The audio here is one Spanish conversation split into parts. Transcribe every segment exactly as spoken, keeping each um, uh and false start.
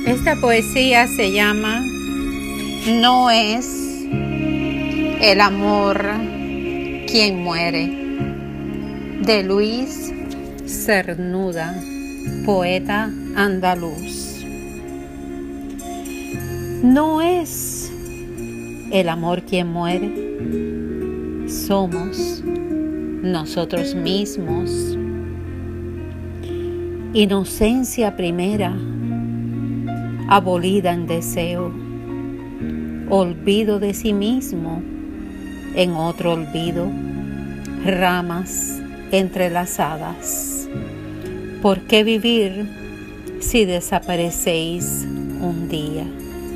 Esta poesía se llama No es el amor quien muere, de Luis Cernuda, poeta andaluz. No es el amor quien muere, somos nosotros mismos. Inocencia primera, abolida en deseo, olvido de sí mismo en otro olvido, ramas entrelazadas. ¿Por qué vivir si desaparecéis un día?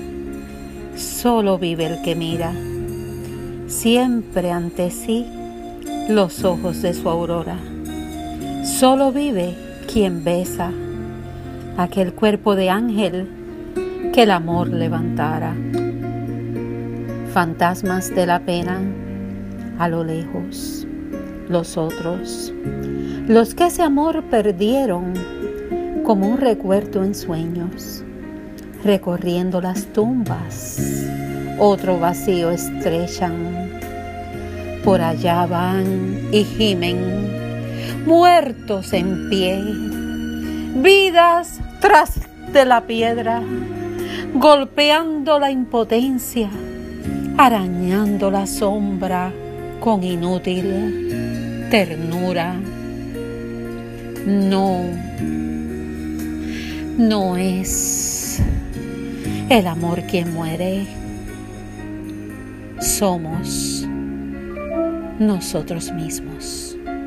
Solo vive el que mira, siempre ante sí los ojos de su aurora. Solo vive quien besa aquel cuerpo de ángel que el amor levantara. Fantasmas de la pena a lo lejos, los otros, los que ese amor perdieron como un recuerdo en sueños, recorriendo las tumbas, otro vacío estrechan. Por allá van y gimen, muertos en pie, vidas tras de la piedra, golpeando la impotencia, arañando la sombra con inútil ternura. No, no es el amor quien muere, somos nosotros mismos.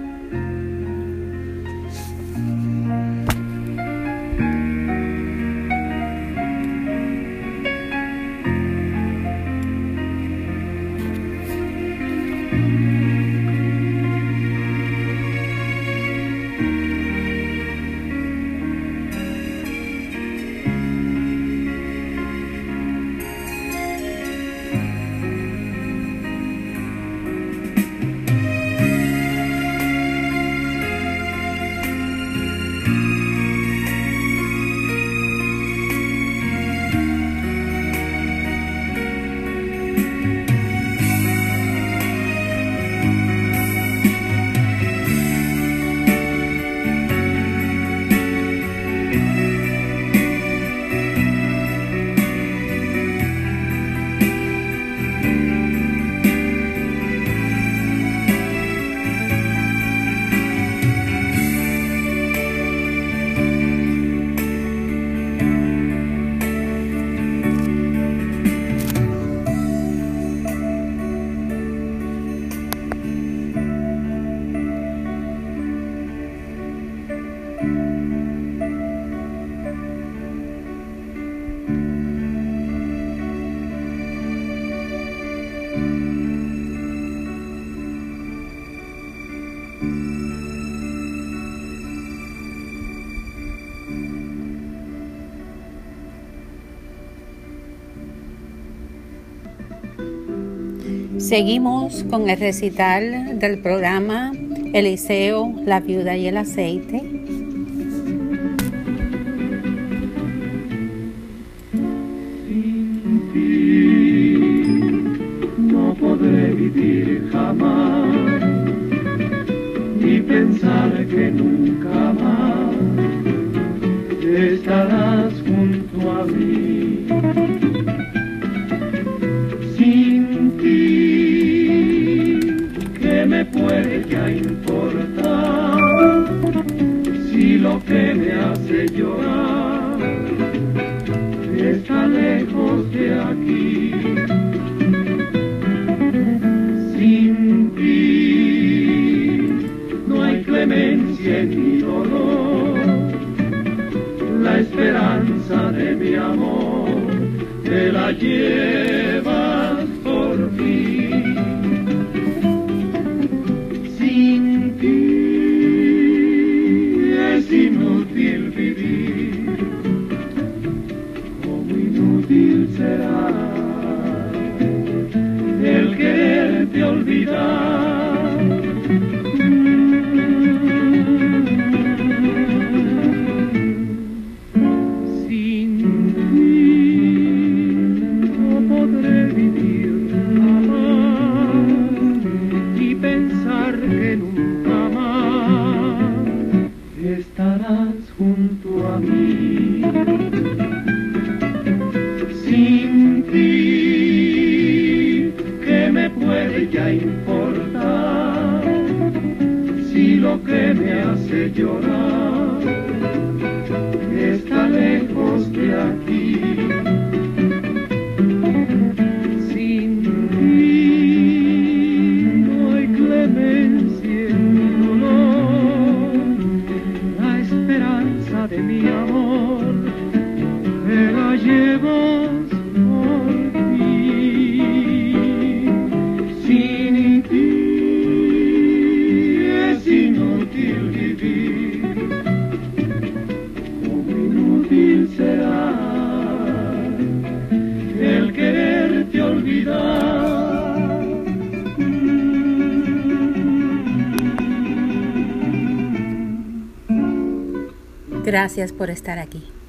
Seguimos con el recital del programa Eliseo, la viuda y el aceite. Sin ti no podré vivir jamás, ni pensar que nunca más estarás junto a mí. Sin ti, ¿qué me puede ya importar? Si lo que me hace llorar está lejos de aquí. Sin ti, no hay clemencia en mi dolor. La esperanza de mi amor te la llevas por fin. Sin ti es inútil vivir, como inútil será el quererte olvidar. Sin junto a mí. Sin ti, ¿qué me puede ya importar? Si lo que me hace llorar está lejos de aquí. Sin ti no hay clemencia en mi dolor. La esperanza de mi amor me la llevas por ti. Sin ti es inútil vivir, como inútil será el quererte olvidar. Gracias por estar aquí.